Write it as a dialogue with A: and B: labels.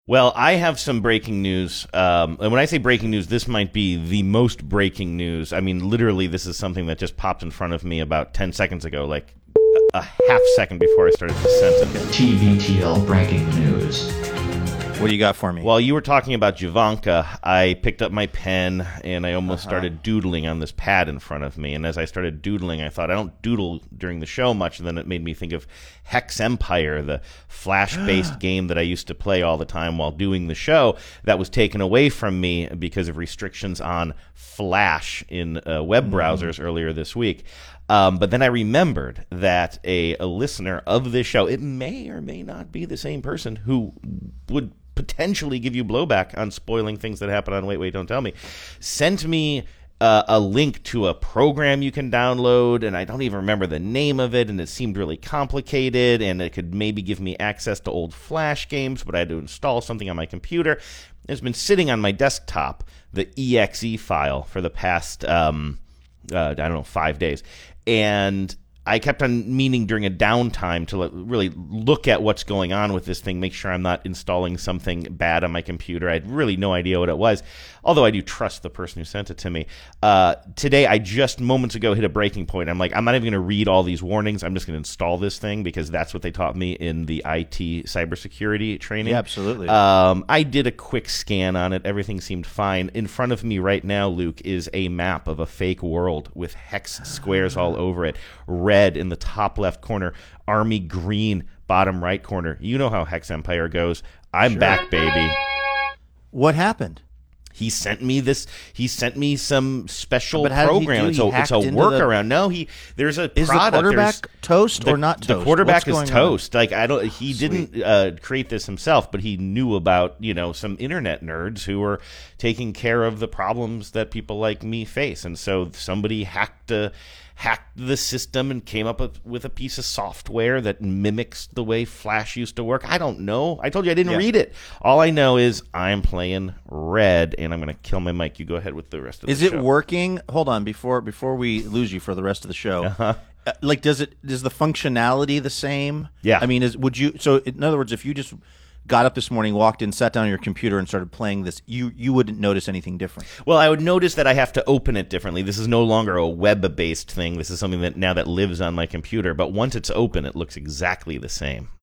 A: Well, I have some breaking news. And when I say breaking news, this might be the most breaking news. I mean, literally, this is something that just popped in front of me about 10 seconds ago, like a half second before I started this sentence.
B: TVTL breaking news.
C: What do you got for me?
A: While you were talking about Javanka, I picked up my pen and I almost started doodling on this pad in front of me. And as I started doodling, I thought, I don't doodle during the show much. And then it made me think of Hex Empire, the Flash-based game that I used to play all the time while doing the show that was taken away from me because of restrictions on Flash in web browsers earlier this week. But then I remembered that a listener of this show, it may or may not be the same person who would potentially give you blowback on spoiling things that happen on Wait, Don't Tell Me, sent me a link to a program you can download, and I don't even remember the name of it, and it seemed really complicated, and it could maybe give me access to old Flash games, but I had to install something on my computer. It's been sitting on my desktop, the exe file, for the past, 5 days. And I kept on meaning during a downtime to really look at what's going on with this thing, make sure I'm not installing something bad on my computer. I had really no idea what it was, although I do trust the person who sent it to me. Today, I just moments ago hit a breaking point. I'm like, I'm not even going to read all these warnings. I'm just going to install this thing because that's what they taught me in the IT cybersecurity training.
C: Yeah, absolutely.
A: I did a quick scan on it. Everything seemed fine. In front of me right now, Luke, is a map of a fake world with hex squares all over it. Red in the top left corner, army green bottom right corner. You know how Hex Empire goes. I'm back, baby.
C: What happened?
A: He sent me this. He sent me some special
C: But how did he
A: program.
C: do?
A: It's
C: He
A: a
C: hacked into
A: workaround. No, there's a
C: Is
A: product.
C: the quarterback toast or not toast?
A: The quarterback
C: What's
A: is
C: going on?
A: toast. Like he didn't create this himself, but he knew about some internet nerds who were taking care of the problems that people like me face, and so somebody hacked the system and came up with a piece of software that mimics the way Flash used to work. I don't know. I told you I didn't read it. All I know is I'm playing red, and I'm going to kill my mic. You go ahead with the rest of the show.
C: Is it working? Hold on, before we lose you for the rest of the show. Like, is the functionality the same?
A: Yeah.
C: I mean, so in other words, if you just got up this morning, walked in, sat down on your computer, and started playing this, you wouldn't notice anything different.
A: Well, I would notice that I have to open it differently. This is no longer a web-based thing. This is something that lives on my computer. But once it's open, it looks exactly the same.